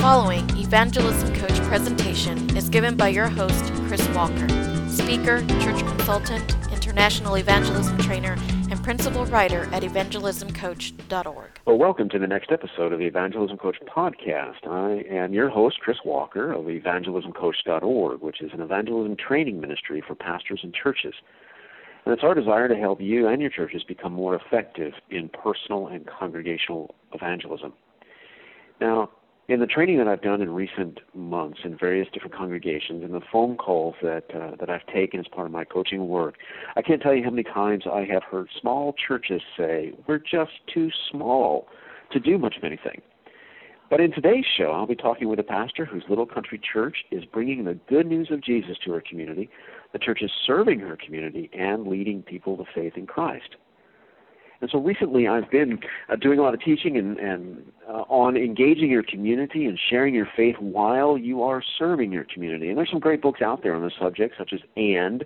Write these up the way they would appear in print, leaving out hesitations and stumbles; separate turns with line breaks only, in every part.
following Evangelism Coach presentation is given by your host, Chris Walker, speaker, church consultant, international evangelism trainer, and principal writer at evangelismcoach.org.
Well, welcome to the next episode of the Evangelism Coach podcast. I am your host, Chris Walker of evangelismcoach.org, which is an evangelism training ministry for pastors and churches. And it's our desire to help you and your churches become more effective in personal and congregational evangelism. Now, in the training that I've done in recent months in various different congregations and the phone calls that I've taken as part of my coaching work, I can't tell you how many times I have heard small churches say, we're just too small to do much of anything. But in today's show, I'll be talking with a pastor whose little country church is bringing the good news of Jesus to her community. The church is serving her community and leading people to faith in Christ. And so recently I've been doing a lot of teaching and on engaging your community and sharing your faith while you are serving your community. And there's some great books out there on this subject, such as And,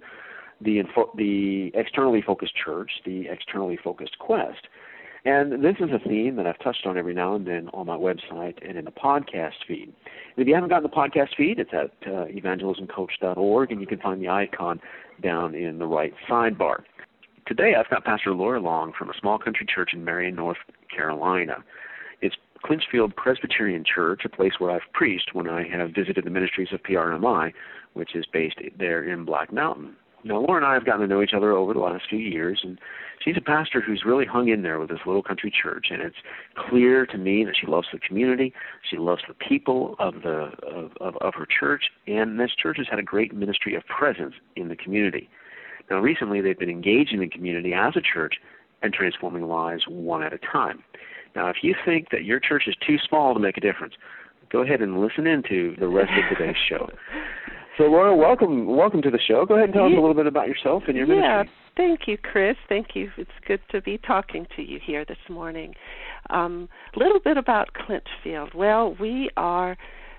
the Externally Focused Church, the Externally Focused Quest. And this is a theme that I've touched on every now and then on my website and in the podcast feed. And if you haven't gotten the podcast feed, it's at evangelismcoach.org, and you can find the icon down in the right sidebar. Today I've got Pastor Laura Long from a small country church in Marion, North Carolina. It's Clinchfield Presbyterian Church, a place where I've preached when I have visited the ministries of PRMI, which is based there in Black Mountain. Now, Laura and I have gotten to know each other over the last few years, and she's a pastor who's really hung in there with this little country church, and it's clear to me that she loves the community, she loves the people of her church, and this church has had a great ministry of presence in the community. Now, recently they've been engaging the community as a church and transforming lives one at a time. Now, if you think that your church is too small to make a difference, go ahead and listen into the rest of today's show. So, Laura, welcome to the show. Go ahead and tell us a little bit about yourself and your ministry.
Yeah, thank you, Chris. Thank you. It's good to be talking to you here this morning. A little bit about Clinchfield. Well, we are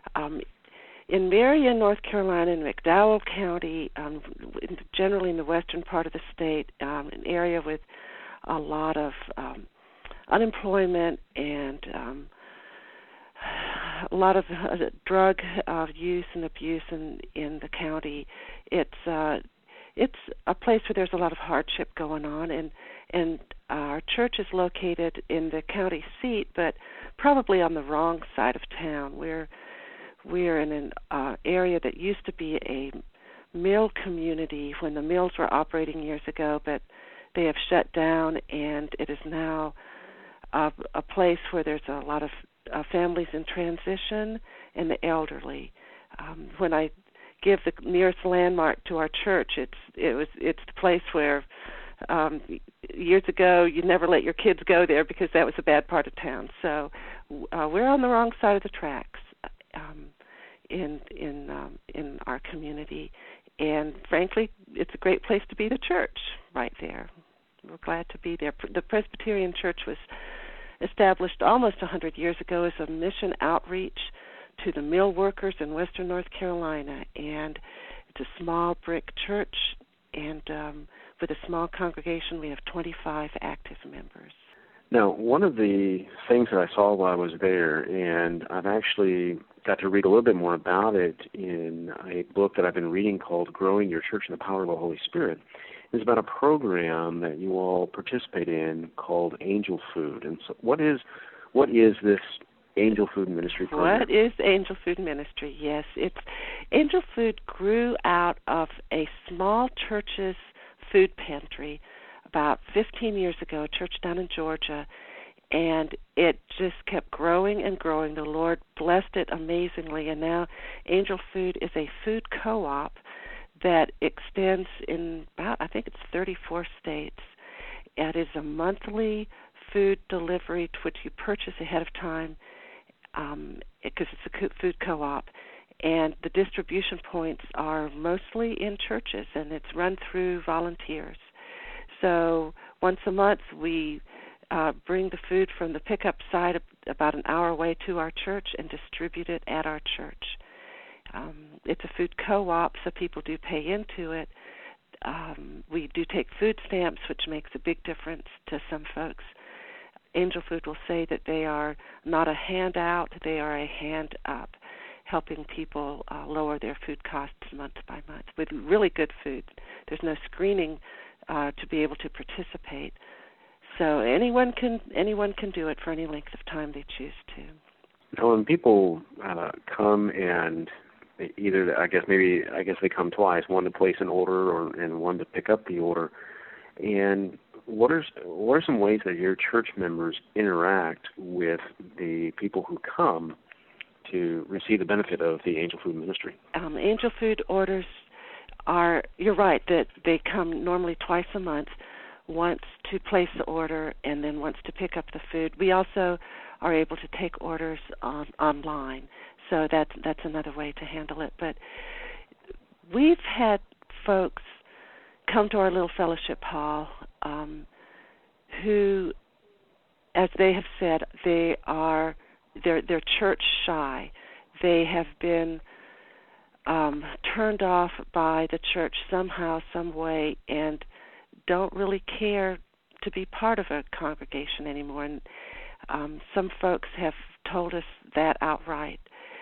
in Marion, North Carolina, in McDowell County, generally in the western part of the state, an area with a lot of unemployment and a lot of drug use and abuse in the county. It's a place where there's a lot of hardship going on, and our church is located in the county seat, but probably on the wrong side of town. We're in an area that used to be a mill community when the mills were operating years ago, but they have shut down, and it is now a place where there's a lot of families in transition and the elderly. When I give the nearest landmark to our church, it's the place where years ago you never let your kids go there because that was a bad part of town. So we're on the wrong side of the tracks in our community, and frankly, it's a great place to be the church right there. We're glad to be there. The Presbyterian Church was established almost 100 years ago as a mission outreach to the mill workers in western North Carolina, and it's a small brick church, and with a small congregation, we have 25 active members.
Now, one of the things that I saw while I was there, and I've actually got to read a little bit more about it in a book that I've been reading called Growing Your Church in the Power of the Holy Spirit, is about a program that you all participate in called Angel Food. And so what is this Angel Food Ministry program?
What is Angel Food Ministry? Yes, Angel Food grew out of a small church's food pantry about 15 years ago, a church down in Georgia, and it just kept growing and growing. The Lord blessed it amazingly, and now Angel Food is a food co-op that extends in about, I think it's 34 states. It is a monthly food delivery to which you purchase ahead of time because it's a food co-op, and the distribution points are mostly in churches, and it's run through volunteers. So once a month we bring the food from the pickup site about an hour away to our church and distribute it at our church. It's a food co-op, so people do pay into it. We do take food stamps, which makes a big difference to some folks. Angel Food will say that they are not a handout, they are a hand up, helping people lower their food costs month by month with really good food. There's no screening to be able to participate. So anyone can do it for any length of time they choose to.
So when people come and either, I guess they come twice, one to place an order and one to pick up the order. And what are some ways that your church members interact with the people who come to receive the benefit of the Angel Food ministry?
Angel Food orders are, you're right, that they come normally twice a month, once to place the order and then once to pick up the food. We also are able to take orders online, so that's another way to handle it. But we've had folks come to our little fellowship hall who, as they have said, they're church shy. They have been turned off by the church somehow, some way, and don't really care to be part of a congregation anymore. And some folks have told us that outright.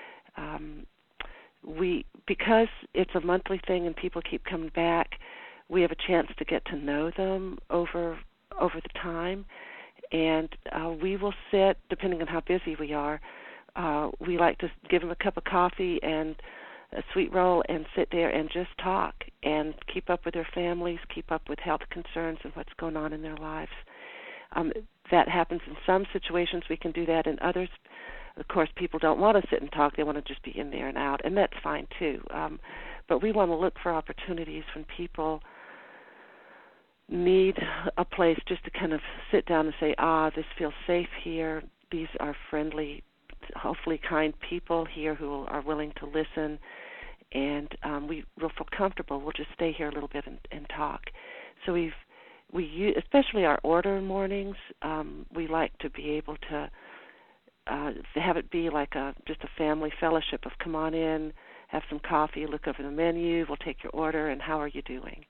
Because it's a monthly thing and people keep coming back, we have a chance to get to know them over the time. And we will sit, depending on how busy we are, we like to give them a cup of coffee and a sweet roll and sit there and just talk and keep up with their families, keep up with health concerns and what's going on in their lives. That happens in some situations. We can do that in others. Of course, people don't want to sit and talk. They want to just be in there and out, and that's fine too. But we want to look for opportunities when people need a place just to kind of sit down and say, this feels safe here. These are friendly, hopefully kind people here who are willing to listen, and we'll feel comfortable. We'll just stay here a little bit and talk. So we use, especially our order mornings, we like to be able to have it be like just a family fellowship of come on in, have some coffee, look over the menu, we'll take your order, and how are you doing?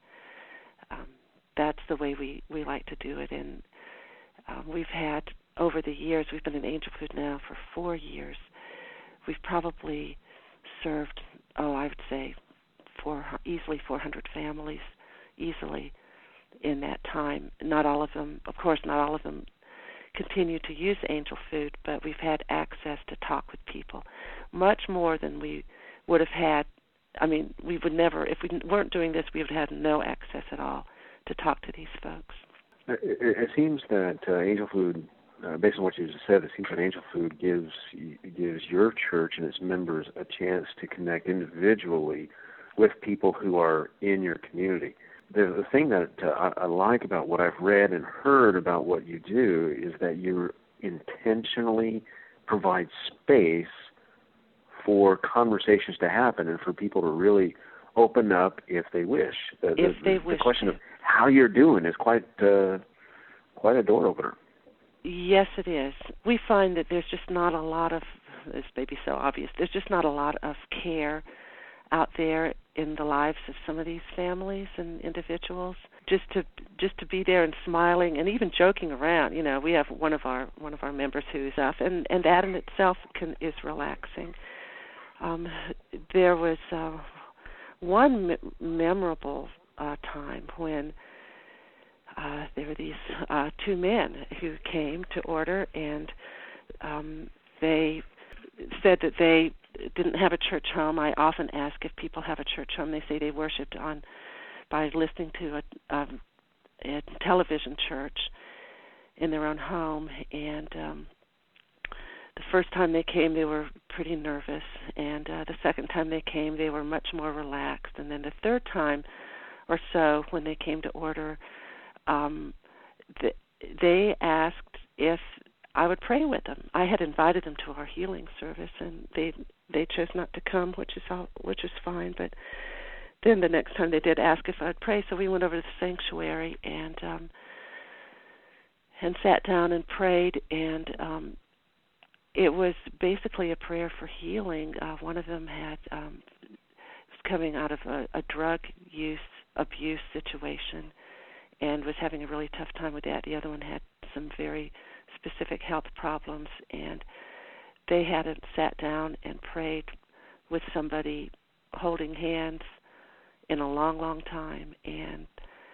That's the way we like to do it. And we've had, over the years, we've been in Angel Food now for 4 years. We've probably served, I would say, easily 400 families, easily, in that time. Not all of them continue to use Angel Food, but we've had access to talk with people, much more than we would have had. I mean, we would never, if we weren't doing this, we would have had no access at all to talk to these folks.
It seems that Angel Food, based on what you just said, it seems that Angel Food gives your church and its members a chance to connect individually with people who are in your community. The thing that I like about what I've read and heard about what you do is that you intentionally provide space for conversations to happen and for people to really open up if they wish. The question of how you're doing is quite a door opener.
Yes, it is. We find that there's just not a lot of, this may be so obvious, there's just not a lot of care out there in the lives of some of these families and individuals. Just to be there and smiling and even joking around. You know, we have one of our members who's up, and that in itself is relaxing. There was one memorable time when there were these two men who came to order, and they said that they didn't have a church home. I often ask if people have a church home. They say they worshiped by listening to a television church in their own home. And the first time they came, they were pretty nervous. And the second time they came, they were much more relaxed. And then the third time or so, when they came to order, they asked if I would pray with them. I had invited them to our healing service, and they chose not to come, which is fine. But then the next time they did ask if I'd pray, so we went over to the sanctuary and sat down and prayed, and it was basically a prayer for healing. One of them was coming out of a drug abuse situation and was having a really tough time with that. The other one had some very specific health problems, and they hadn't sat down and prayed with somebody holding hands in a long, long time. And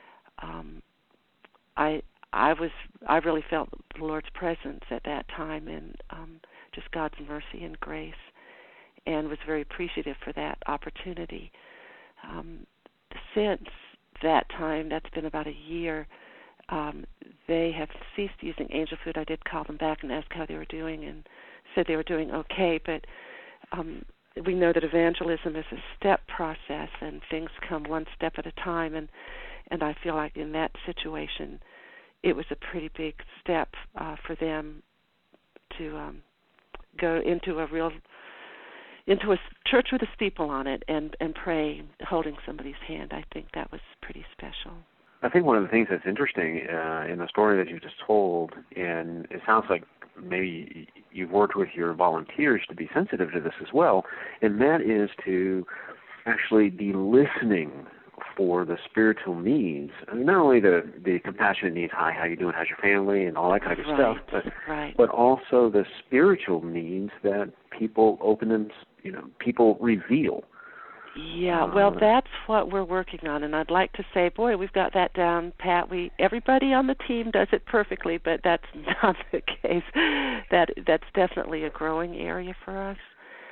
I really felt the Lord's presence at that time, and just God's mercy and grace, and was very appreciative for that opportunity. Since that time, that's been about a year, they have ceased using angel food. I did call them back and ask how they were doing, and said they were doing okay, but we know that evangelism is a step process, and things come one step at a time, and I feel like in that situation it was a pretty big step for them to go into a church with a steeple on it and pray holding somebody's hand. I think that was pretty special.
I think one of the things that's interesting in the story that you just told, and it sounds like maybe you've worked with your volunteers to be sensitive to this as well, and that is to actually be listening for the spiritual needs. I mean, not only the compassionate needs, hi, how you doing, how's your family, and all that kind of stuff, but also the spiritual needs that people people reveal.
Yeah, well, that's what we're working on, and I'd like to say, boy, we've got that down pat. Everybody on the team does it perfectly, but that's not the case. That's definitely a growing area for us,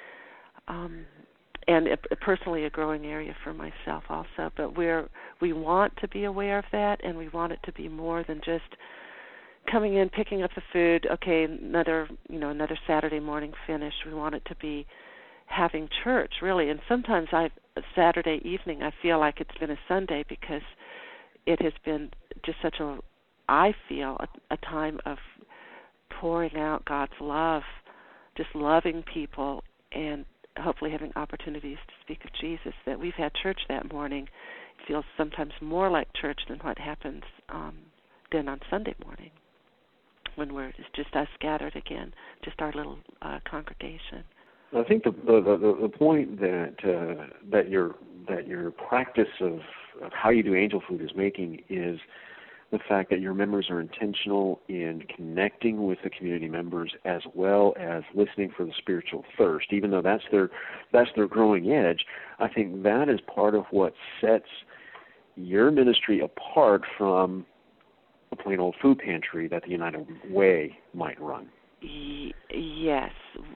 and personally a growing area for myself also. But we want to be aware of that, and we want it to be more than just coming in, picking up the food. Okay, another Saturday morning finished. We want it to be having church, really. And sometimes Saturday evening, I feel like it's been a Sunday, because it has been just I feel a time of pouring out God's love, just loving people, and hopefully having opportunities to speak of Jesus. That we've had church that morning. It feels sometimes more like church than what happens then on Sunday morning, when it's just us gathered again, just our little congregation.
I think the point that your practice of how you do angel food is making is the fact that your members are intentional in connecting with the community members, as well as listening for the spiritual thirst. Even though that's their growing edge, I think that is part of what sets your ministry apart from a plain old food pantry that the United Way might run.
Yes.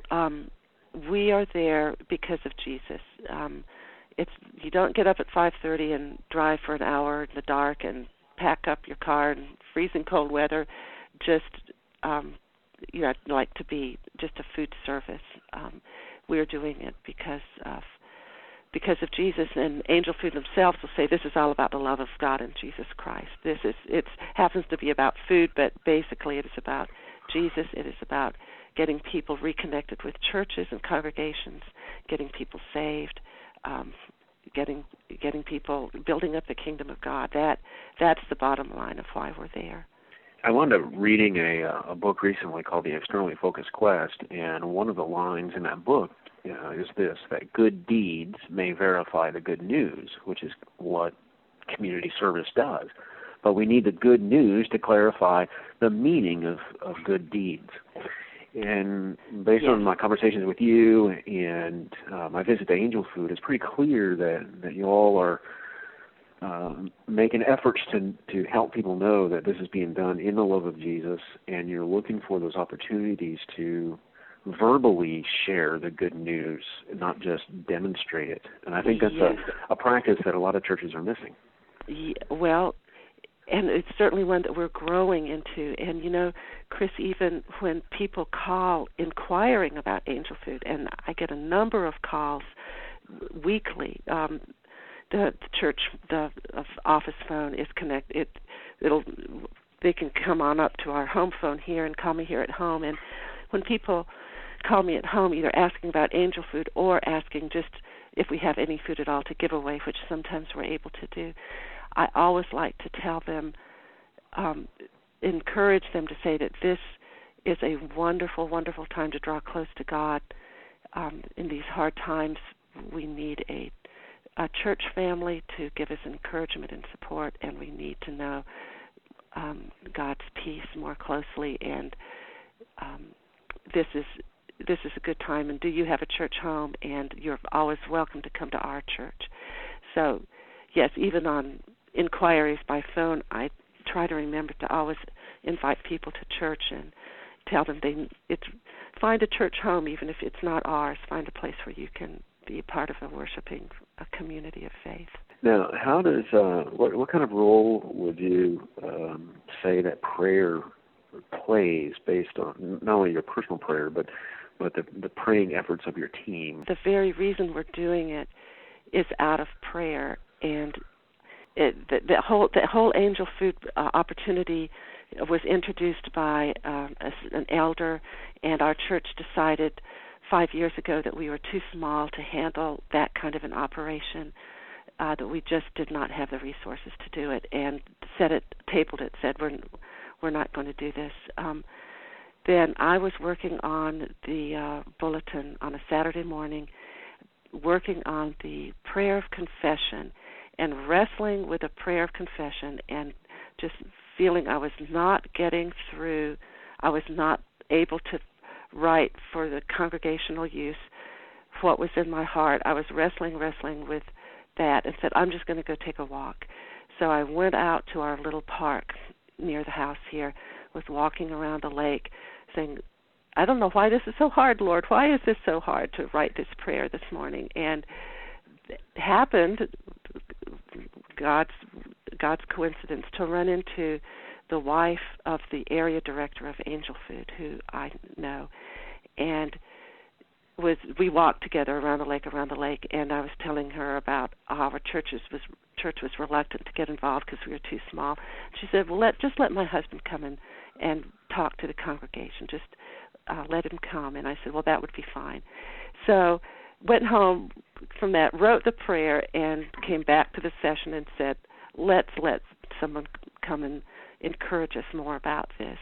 We are there because of Jesus. You don't get up at 5:30 and drive for an hour in the dark and pack up your car in freezing cold weather. Just I'd like to be just a food service. We are doing it because of Jesus, and Angel Food themselves will say this is all about the love of God and Jesus Christ. It happens to be about food, but basically it is about Jesus. It is about getting people reconnected with churches and congregations, getting people saved, getting people building up the kingdom of God. That's the bottom line of why we're there.
I wound up reading a book recently called The Externally Focused Quest, and one of the lines in that book is this: that good deeds may verify the good news, which is what community service does. But we need the good news to clarify the meaning of good deeds. And based on my conversations with you and my visit to Angel Food, it's pretty clear that you all are making efforts to help people know that this is being done in the love of Jesus, and you're looking for those opportunities to verbally share the good news, not just demonstrate it. And I think that's a practice that a lot of churches are missing.
Well, and it's certainly one that we're growing into. And, Chris, even when people call inquiring about Angel Food, and I get a number of calls weekly, the church, the office phone is connected. They can come on up to our home phone here and call me here at home. And when people call me at home, either asking about Angel Food or asking just if we have any food at all to give away, which sometimes we're able to do, I always like to tell them, encourage them to say that this is a wonderful, wonderful time to draw close to God. In these hard times, we need a church family to give us encouragement and support, and we need to know God's peace more closely. And this is a good time, and do you have a church home? And you're always welcome to come to our church. So, yes, even on inquiries by phone, I try to remember to always invite people to church and tell them find a church home, even if it's not ours. Find a place where you can be a part of a community of faith.
Now, how does what kind of role would you say that prayer plays based on not only your personal prayer, but the praying efforts of your team?
The very reason we're doing it is out of prayer, and the whole angel food opportunity was introduced by an elder, and our church decided 5 years ago that we were too small to handle that kind of an operation, that we just did not have the resources to do it, and tabled it, said we're not going to do this. Then I was working on the bulletin on a Saturday morning, working on the prayer of confession and wrestling with a prayer of confession and just feeling I was not getting through. I was not able to write for the congregational use what was in my heart. I was wrestling with that and said, I'm just going to go take a walk. So I went out to our little park near the house here, was walking around the lake saying, I don't know why this is so hard, Lord. Why is this so hard to write this prayer this morning? And it happened, God's coincidence, to run into the wife of the area director of Angel Food, who I know, and we walked together around the lake, and I was telling her about how our church was reluctant to get involved because we were too small. She said, well, just let my husband come in and talk to the congregation. Just let him come. And I said, well, that would be fine. So went home from that, wrote the prayer, and came back to the session and said, let's let someone come and encourage us more about this.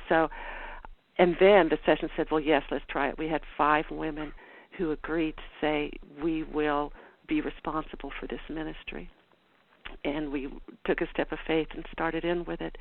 And then the session said, well, yes, let's try it. We had 5 women who agreed to say, we will be responsible for this ministry. And we took a step of faith and started in with it.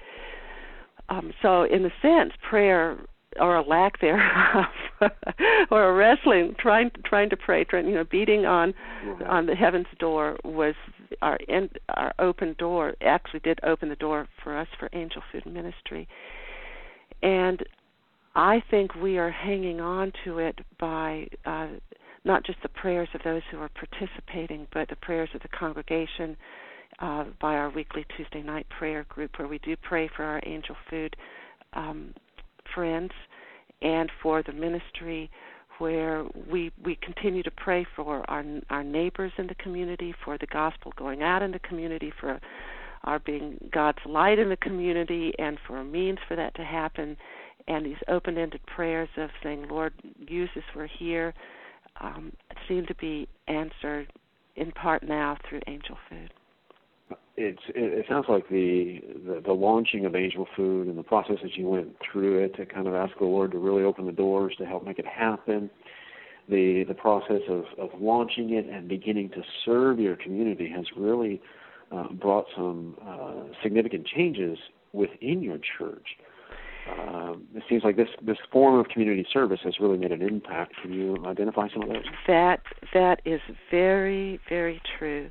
So in a sense, prayer, or a lack thereof, or a wrestling, trying to pray, beating on the heaven's door was our open door. Actually, did open the door for us for Angel Food Ministry, and I think we are hanging on to it by not just the prayers of those who are participating, but the prayers of the congregation, by our weekly Tuesday night prayer group, where we do pray for our Angel Food friends, and for the ministry, where we continue to pray for our neighbors in the community, for the gospel going out in the community, for our being God's light in the community, and for a means for that to happen, and these open-ended prayers of saying, Lord, use us, we're here, seem to be answered in part now through Angel Food.
It sounds like the launching of Angel Food and the process that you went through it to kind of ask the Lord to really open the doors to help make it happen, the process of launching it and beginning to serve your community has really brought some significant changes within your church. It seems like this form of community service has really made an impact. Can you identify some of that?
That is very, very true.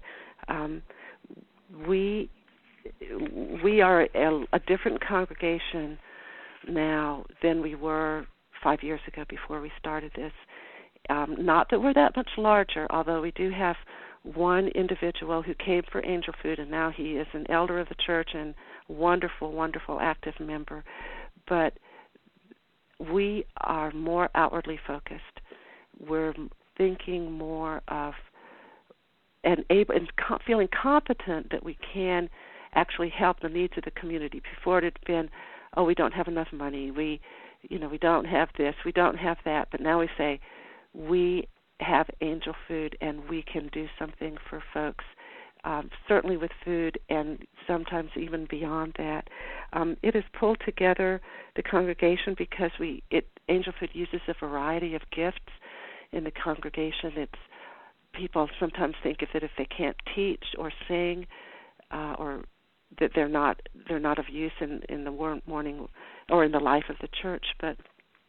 We are a different congregation now than we were 5 years ago before we started this. Not that we're that much larger, although we do have one individual who came for Angel Food, and now he is an elder of the church and wonderful, wonderful active member. But we are more outwardly focused. We're thinking more of and feeling competent that we can actually help the needs of the community. Before it had been, we don't have enough money. We don't have this. We don't have that. But now we say, we have Angel Food, and we can do something for folks, certainly with food, and sometimes even beyond that. It has pulled together the congregation because Angel Food uses a variety of gifts in the congregation. People sometimes think if they can't teach or sing, or that they're not of use in the morning or in the life of the church. But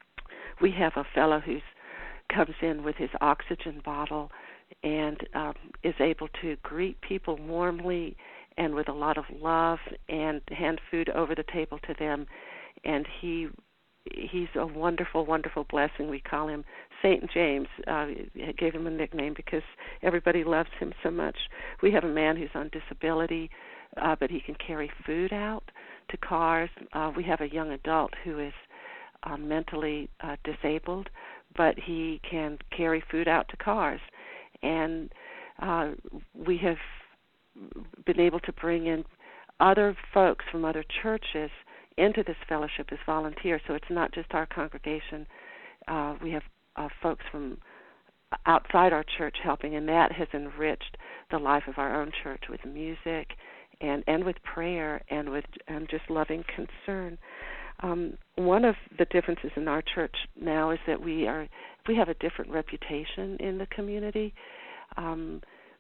we have a fellow who comes in with his oxygen bottle and is able to greet people warmly and with a lot of love and hand food over the table to them. And he's a wonderful, wonderful blessing. We call him St. James. Gave him a nickname because everybody loves him so much. We have a man who's on disability, but he can carry food out to cars. We have a young adult who is mentally disabled, but he can carry food out to cars. And we have been able to bring in other folks from other churches into this fellowship as volunteers. So it's not just our congregation. We have folks from outside our church helping, and that has enriched the life of our own church with music and with prayer and with just loving concern. One of the differences in our church now is that we have a different reputation in the community. I'm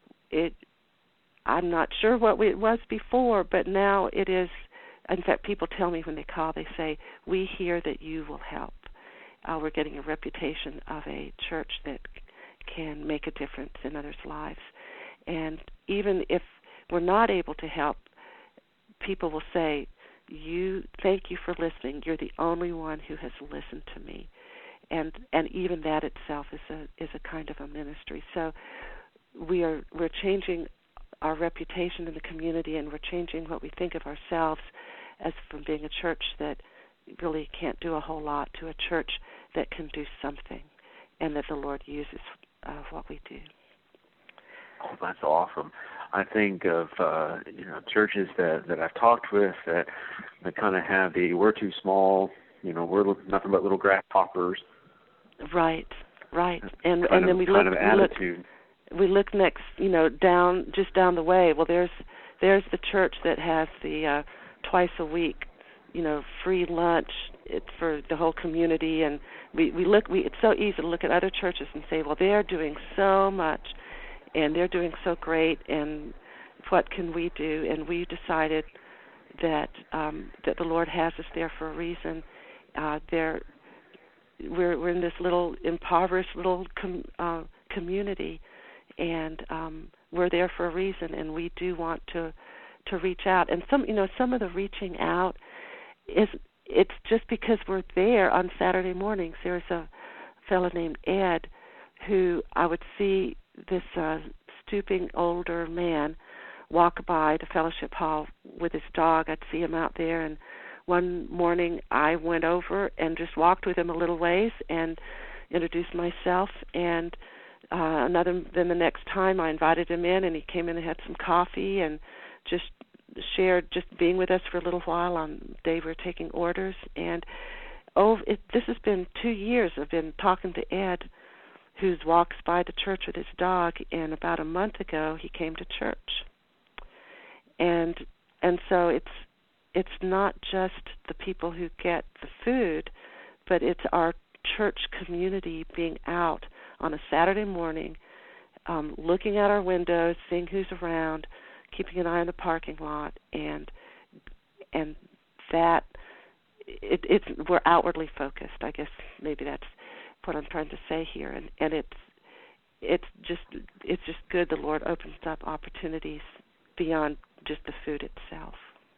not sure what it was before, but now it is. In fact, people tell me when they call, they say, "We hear that you will help." We're getting a reputation of a church that can make a difference in others' lives. And even if we're not able to help, people will say, thank you for listening. You're the only one who has listened to me. And even that itself is a kind of a ministry. So we're changing our reputation in the community, and we're changing what we think of ourselves as from being a church that really can't do a whole lot to a church that can do something, and that the Lord uses what we do.
Oh, that's awesome. I think of churches that I've talked with that kind of have we're too small, we're nothing but little grasshoppers.
Right. And then we look
attitude.
We look next, down the way. Well, there's the church that has the twice a week, free lunch. It's for the whole community, and it's so easy to look at other churches and say, well, they're doing so much, and they're doing so great, and what can we do? And we decided that the Lord has us there for a reason. We're in this little impoverished little community, and we're there for a reason, and we do want to reach out. And some of the reaching out it's just because we're there on Saturday mornings. There's a fellow named Ed who I would see this stooping older man walk by the fellowship hall with his dog. I'd see him out there, and one morning I went over and just walked with him a little ways and introduced myself, and then the next time I invited him in, and he came in and had some coffee and just shared just being with us for a little while on the day we were taking orders. And this has been 2 years. I've been talking to Ed, who walks by the church with his dog, and about a month ago he came to church. And so it's not just the people who get the food, but it's our church community being out on a Saturday morning, looking at our windows, seeing who's around, keeping an eye on the parking lot, and that we're outwardly focused. I guess maybe that's what I'm trying to say here, and it's just good. The Lord opens up opportunities beyond just the food itself.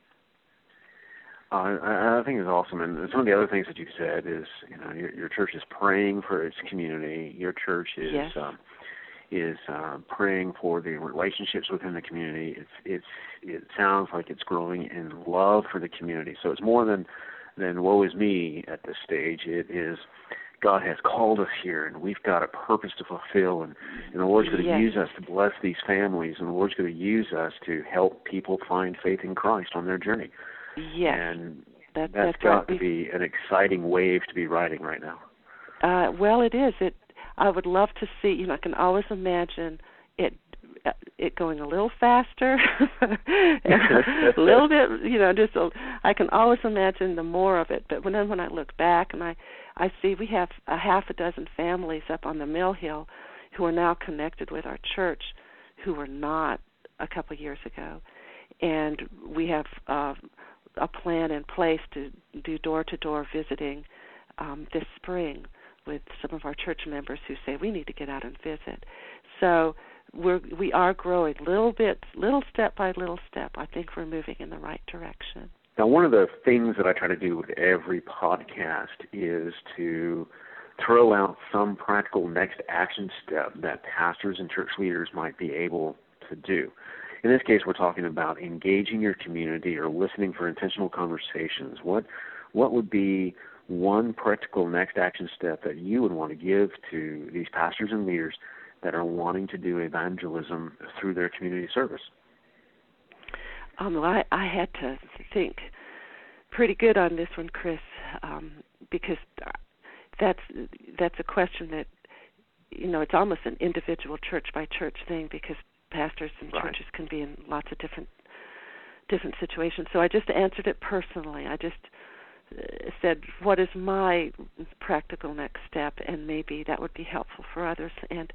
I think it's awesome, and some of the other things that you said is, your church is praying for its community. Your church is
yes.
Praying for the relationships within the community. It sounds like it's growing in love for the community. So it's more than woe is me at this stage. It is God has called us here, and we've got a purpose to fulfill, and the Lord's going to
yes.
use us to bless these families, and the Lord's going to use us to help people find faith in Christ on their journey.
Yes.
And
that's
got
right.
to be an exciting wave to be riding right now.
Well, it is. I would love to see, I can always imagine it going a little faster, a little bit, I can always imagine the more of it. But when I look back and I see we have a half a dozen families up on the Mill Hill who are now connected with our church who were not a couple of years ago. And we have a plan in place to do door-to-door visiting this spring with some of our church members who say we need to get out and visit. So we are growing little step by little step. I think we're moving in the right direction.
Now, one of the things that I try to do with every podcast is to throw out some practical next action step that pastors and church leaders might be able to do. In this case, we're talking about engaging your community or listening for intentional conversations. What would be one practical next action step that you would want to give to these pastors and leaders that are wanting to do evangelism through their community service?
I had to think pretty good on this one, Chris, because that's a question that, it's almost an individual church by church thing, because pastors and churches can be in lots of different situations. So I just answered it personally. I just said, what is my practical next step, and maybe that would be helpful for others. And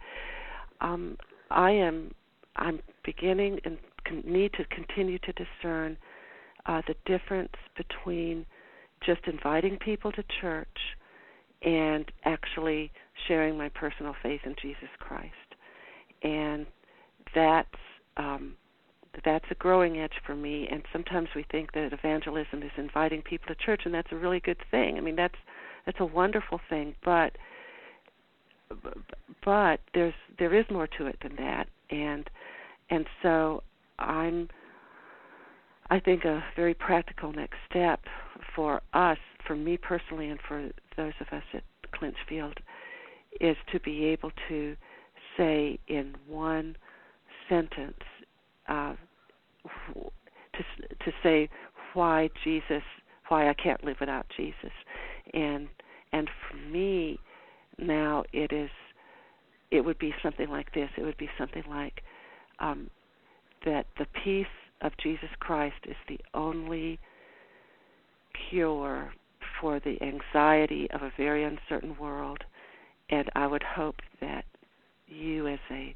I'm beginning and need to continue to discern the difference between just inviting people to church and actually sharing my personal faith in Jesus Christ. And that's a growing edge for me. And sometimes we think that evangelism is inviting people to church, and that's a really good thing. I mean, that's a wonderful thing, but there is more to it than that. And so I think a very practical next step for us, for me personally, and for those of us at Clinchfield, is to be able to say in one sentence, to say why I can't live without Jesus. And for me now it would be something like this. It would be something like that the peace of Jesus Christ is the only cure for the anxiety of a very uncertain world, and I would hope that you, as a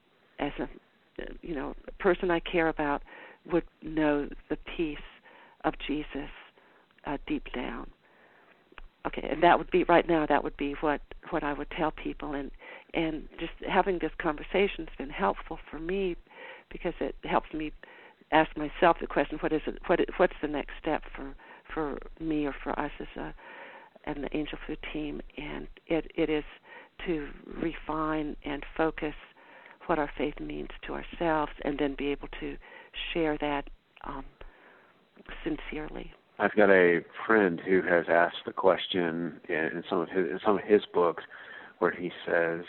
person I care about, would know the peace of Jesus deep down. Okay, and that would be right now. That would be what I would tell people, and just having this conversation has been helpful for me, because it helps me ask myself the question: what's the next step for me or for us as an Angel Food team? And it is to refine and focus what our faith means to ourselves, and then be able to share that sincerely.
I've got a friend who has asked the question in some of his books, where he says,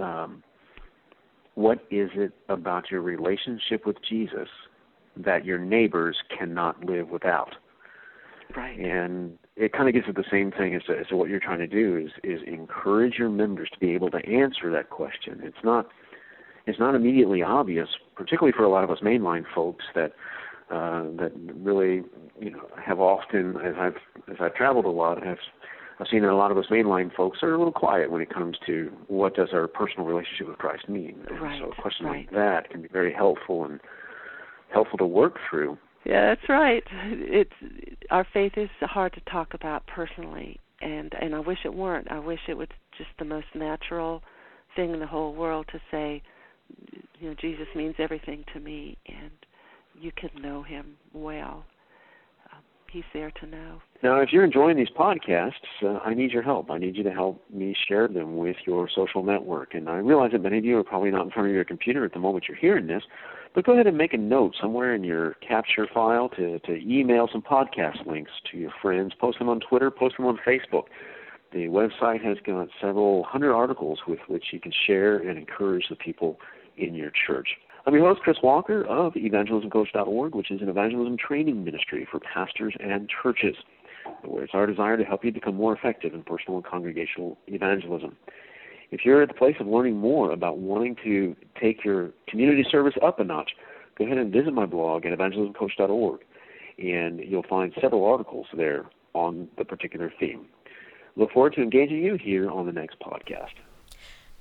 "What is it about your relationship with Jesus that your neighbors cannot live without?"
Right.
And it kind of gets at the same thing as to what you're trying to do is encourage your members to be able to answer that question. It's not immediately obvious, particularly for a lot of us mainline folks that really, have often, as I've traveled a lot, I've seen that a lot of us mainline folks are a little quiet when it comes to what does our personal relationship with Christ mean.
Right.
So a question like that can be very helpful to work through.
Yeah, that's right. Our faith is hard to talk about personally, and I wish it weren't. I wish it was just the most natural thing in the whole world to say, Jesus means everything to me, and you can know him well. He's there to know.
Now, if you're enjoying these podcasts, I need your help. I need you to help me share them with your social network. And I realize that many of you are probably not in front of your computer at the moment you're hearing this, but go ahead and make a note somewhere in your capture file to email some podcast links to your friends. Post them on Twitter, post them on Facebook. The website has got several hundred articles with which you can share and encourage the people in your church. I'm your host, Chris Walker of evangelismcoach.org, which is an evangelism training ministry for pastors and churches, where it's our desire to help you become more effective in personal and congregational evangelism. If you're at the place of learning more about wanting to take your community service up a notch, go ahead and visit my blog at evangelismcoach.org, and you'll find several articles there on the particular theme. Look forward to engaging you here on the next podcast.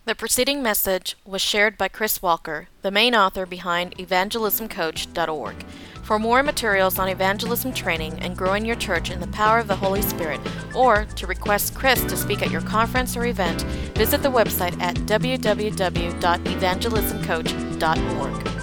The preceding message was shared by Chris Walker, the main author behind evangelismcoach.org. For more materials on evangelism training and growing your church in the power of the Holy Spirit, or to request Chris to speak at your conference or event, visit the website at www.evangelismcoach.org.